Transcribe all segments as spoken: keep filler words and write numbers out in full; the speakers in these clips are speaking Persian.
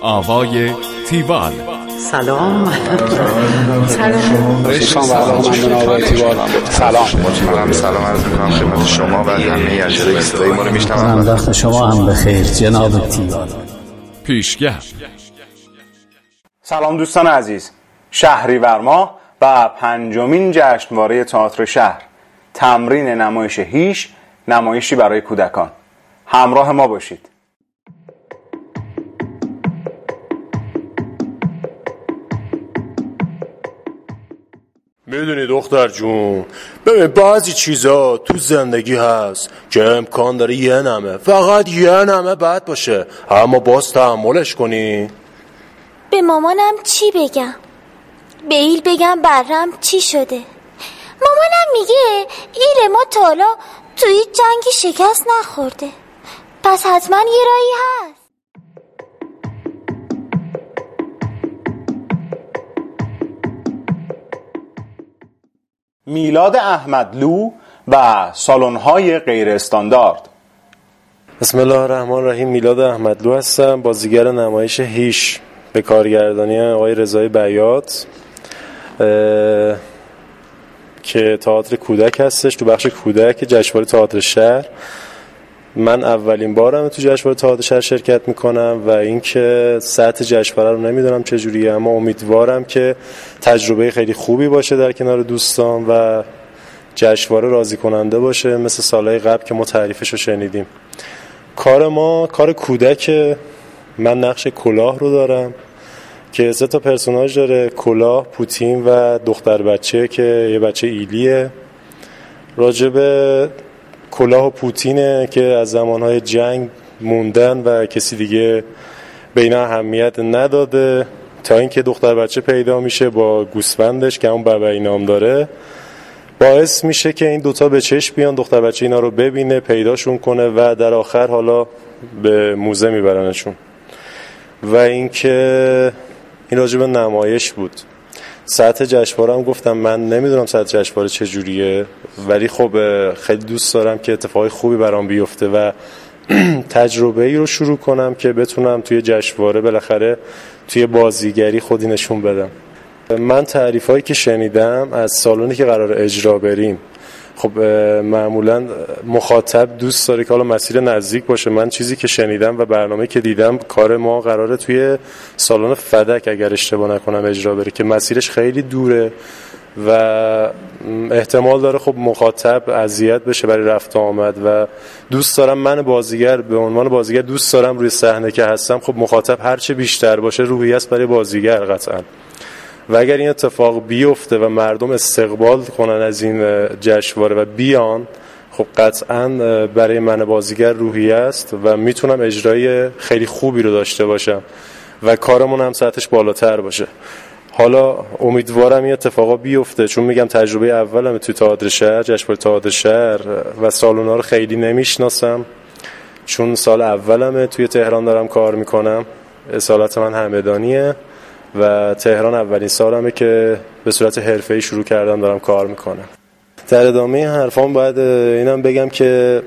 آوای تیوال. سلام. سلام. سلام. سلام. سلام. سلام عرض می‌کنم خدمت شما و همه اجرای صدای ما رو میشنوم. وقت شما هم بخیر جناب تیوال. پیشگر. سلام دوستان عزیز. شهریور ماه و پنجمین جشنواره تئاتر شهر، تمرین نمایش هیش، نمایشی برای کودکان. همراه ما باشید. میدونی دختر جون، ببین بعضی چیزا تو زندگی هست که امکان داره یه نمه، فقط یه نمه بد باشه، اما باز تحملش کنی. به مامانم چی بگم؟ به ایل بگم برم چی شده؟ مامانم میگه ایل ما تالا توی جنگی شکست نخورده، پس حتما یه راهی هست. میلاد احمدلو و سالن‌های غیر استاندارد. بسم الله الرحمن الرحیم. میلاد احمدلو هستم، بازیگر نمایش هیش به کارگردانی آقای رضای بیات که تئاتر کودک هستش، تو بخش کودک جشنواره تئاتر شهر. من اولین بارم تو جشنواره تئاتر شهر شرکت میکنم و اینکه سطح جشنواره رو نمیدونم چجوریه، اما امیدوارم که تجربه خیلی خوبی باشه در کنار دوستان و جشنواره راضی کننده باشه مثل سالهای قبل که ما تعریفش رو شنیدیم. کار ما کار کودک. من نقش کلاه رو دارم که سه تا پرسوناژ داره، کلاه، پوتین و دختر بچه که یه بچه ایلیه. راجب کلاه و پوتینه که از زمانهای جنگ موندن و کسی دیگه به اینا اهمیت نداده تا اینکه دختر بچه پیدا میشه با گوسفندش که همون بابایی نام داره، باعث میشه که این دوتا به چشم بیان، دختر بچه اینا رو ببینه، پیداشون کنه و در آخر حالا به موزه میبرنشون. و اینکه این راجب نمایش بود. سطح جشنواره هم گفتم من نمیدونم سطح جشنواره چجوریه، ولی خب خیلی دوست دارم که اتفاقی خوبی برام بیفته و تجربه ای رو شروع کنم که بتونم توی جشنواره بالاخره توی بازیگری خودی نشون بدم. من تعریف هایی که شنیدم از سالونی که قرار اجرا بریم، خب معمولا مخاطب دوست داره که حالا مسیر نزدیک باشه. من چیزی که شنیدم و برنامه که دیدم، کار ما قراره توی سالن فدک اگر اشتباه نکنم اجرا بره که مسیرش خیلی دوره و احتمال داره خب مخاطب اذیت بشه برای رفت و آمد و دوست دارم من بازیگر به عنوان بازیگر دوست دارم روی صحنه که هستم خب مخاطب هرچه بیشتر باشه روحیه است برای بازیگر قطعاً. و اگر این اتفاق بیفته و مردم استقبال کنن از این جشنواره و بیان، خب قطعاً برای من بازیگر روحیه است و میتونم اجرای خیلی خوبی رو داشته باشم و کارمون هم سطحش بالاتر باشه. حالا امیدوارم این اتفاقا بیفته، چون میگم تجربه اولم توی تئاتر شهر، جشنواره تئاتر شهر و سالونا رو خیلی نمیشناسم، چون سال اولمه توی تهران دارم کار میکنم. اصالت من همدانیه و تهران اولین سالمه که به صورت حرفه‌ای شروع کردم دارم کار میکنم. در ادامه حرفام باید اینم بگم که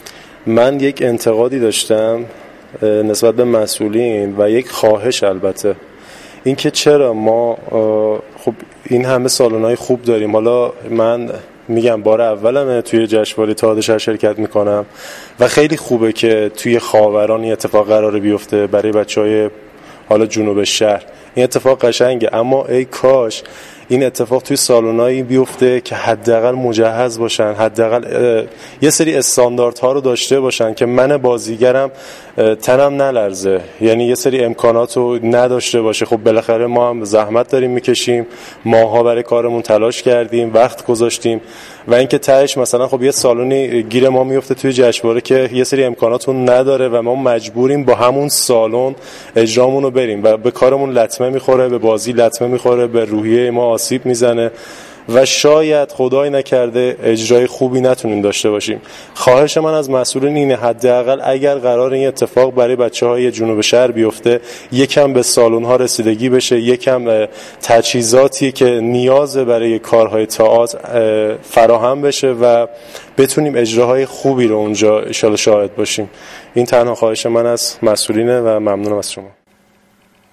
من یک انتقادی داشتم نسبت به مسئولین و یک خواهش، البته اینکه چرا ما خب این همه سالن‌های خوب داریم. حالا من میگم بار اولمه توی جشنواره تئاتر شهر شرکت میکنم و خیلی خوبه که توی خاوران این اتفاق قراره بیفته برای بچهای حالا جنوب شهر. این اتفاق قشنگه، اما ای کاش این اتفاق توی سالنایی بیفته که حداقل مجهز باشن، حداقل یه سری استانداردها رو داشته باشن که من بازیگرم تنم نلرزه، یعنی یه سری امکانات رو نداشته باشه. خب بالاخره ما هم زحمت داریم میکشیم، ماها برای کارمون تلاش کردیم، وقت گذاشتیم و اینکه تهش مثلا خب یه سالونی گیر ما میفته توی جشنواره که یه سری امکانات رو نداره و ما مجبوریم با همون سالن اجرامون رو بریم و به کارمون لطمه میخوره، به بازی لطمه میخوره، به روحیه ما آسیب میزنه و شاید خدای نکرده اجرای خوبی نتونیم داشته باشیم. خواهش من از مسئولین اینه حداقل اگر قرار این اتفاق برای بچه‌های جنوب شهر بیفته، یکم به سالن‌ها رسیدگی بشه، یکم تجهیزاتی که نیازه برای کارهای تئاتر فراهم بشه و بتونیم اجراهای خوبی رو اونجا ان شاءالله شاهد باشیم. این تنها خواهش من از مسئولینه و ممنونم از شما.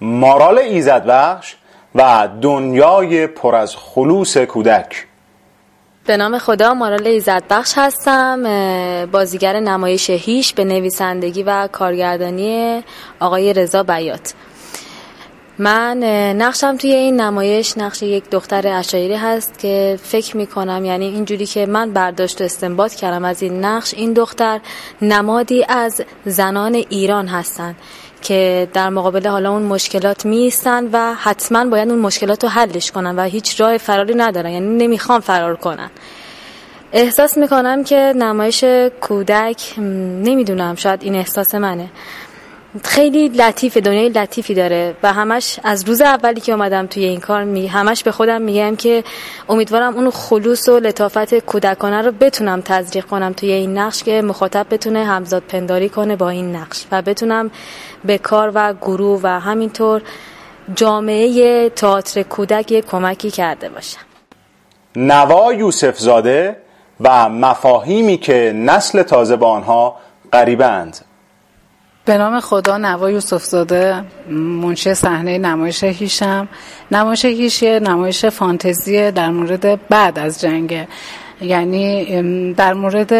مارال ایزدبخش و دنیای پر از خلوص کودک. به نام خدا، مارال ایزدبخش هستم، بازیگر نمایش هیش به نویسندگی و کارگردانی آقای رضا بیات. من نقشم توی این نمایش نقش یک دختر عشایری هست که فکر میکنم، یعنی اینجوری که من برداشت و استنباط کردم از این نقش، این دختر نمادی از زنان ایران هستن که در مقابل حالا اون مشکلات میستن و حتما باید اون مشکلات رو حلش کنن و هیچ راه فراری ندارن، یعنی نمیخوان فرار کنن. احساس میکنم که نمایش کودک، نمیدونم، شاید این احساس منه، خیلی لطیفه، دنیای لطیفی داره و همش از روز اولی که اومدم توی این کار می همش به خودم میگم که امیدوارم اون خلوص و لطافت کودکانه رو بتونم تزریق کنم توی این نقش که مخاطب بتونه همزاد پنداری کنه با این نقش و بتونم به کار و گروه و همینطور جامعه تئاتر کودک یک کمکی کرده باشم. نوا یوسف زاده و مفاهیمی که نسل تازه با آنها غریبند. به نام خدا، نوا یوسف زاده، منشی صحنه نمایش هیشم. نمایش هیش یه نمایش فانتزیه در مورد بعد از جنگ، یعنی در مورد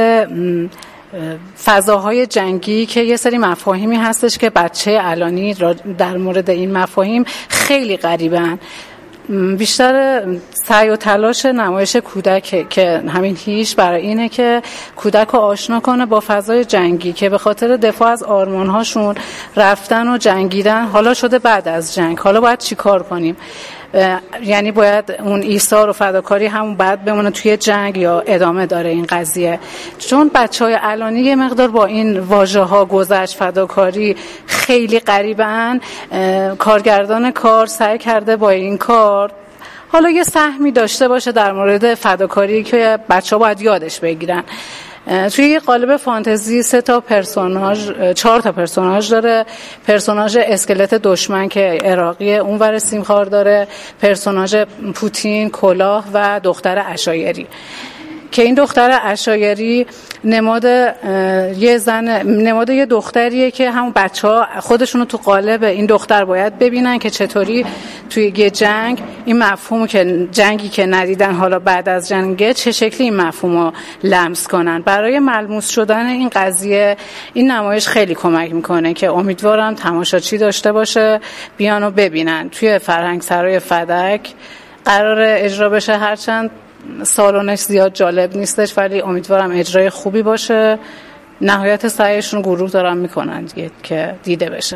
فضاهای جنگی که یه سری مفاهیمی هستش که بچه الانی در مورد این مفاهیم خیلی غریبن. بیشتر سعی و تلاش نمایش کودک که همین هیش برای اینه که کودک رو آشنا کنه با فضای جنگی که به خاطر دفاع از آرمان‌هاشون رفتن و جنگیدن، حالا شده بعد از جنگ، حالا باید چی کار کنیم؟ یعنی باید اون ایثار و فداکاری همون بعد بمونه توی جنگ یا ادامه داره این قضیه؟ چون بچهای الانی یه مقدار با این واژه‌ها گذشت، فداکاری خیلی غریبن. کارگردان کار سعی کرده با این کار حالا یه سهمی داشته باشه در مورد فداکاری که بچه‌ها باید یادش بگیرن. توی یه قالب فانتزی سه تا پرسوناژ، چهار تا پرسوناژ داره. پرسوناژ اسکلت دشمن که عراقی، اونور سیمخوار داره، پرسوناژ پوتین، کلاه و دختر عشایری که این دختر عشایری نماد یه زن، نماد یه دختریه که همون بچه‌ها خودشونو تو قالب این دختر باید ببینن که چطوری توی یه جنگ این مفهومو که جنگی که ندیدن حالا بعد از جنگه چه شکلی این مفهومو لمس کنن. برای ملموس شدن این قضیه این نمایش خیلی کمک میکنه که امیدوارم تماشاچی داشته باشه، بیانو ببینن. توی فرهنگ سرای فدک قرار اجرا بشه، هرچند سالونش زیاد جالب نیستش ولی امیدوارم اجرای خوبی باشه. نهایت سعیشون گروه دارن میکنن که دیده بشه.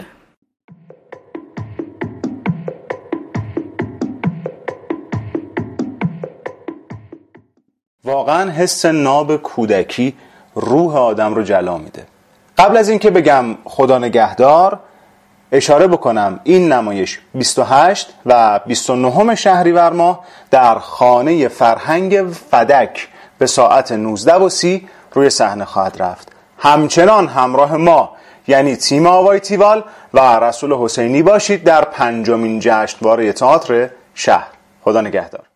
واقعا حس ناب کودکی روح آدم رو جلا میده. قبل از اینکه بگم خدا نگهدار، اشاره بکنم این نمایش بیست و هشت و بیست و نه شهریور ماه در خانه فرهنگ فدک به ساعت نوزده و سی روی صحنه خواهد رفت. همچنان همراه ما، یعنی تیم آوای تیوال و رسول حسینی باشید در پنجمین جشنواره تئاتر شهر. خدا نگهدار.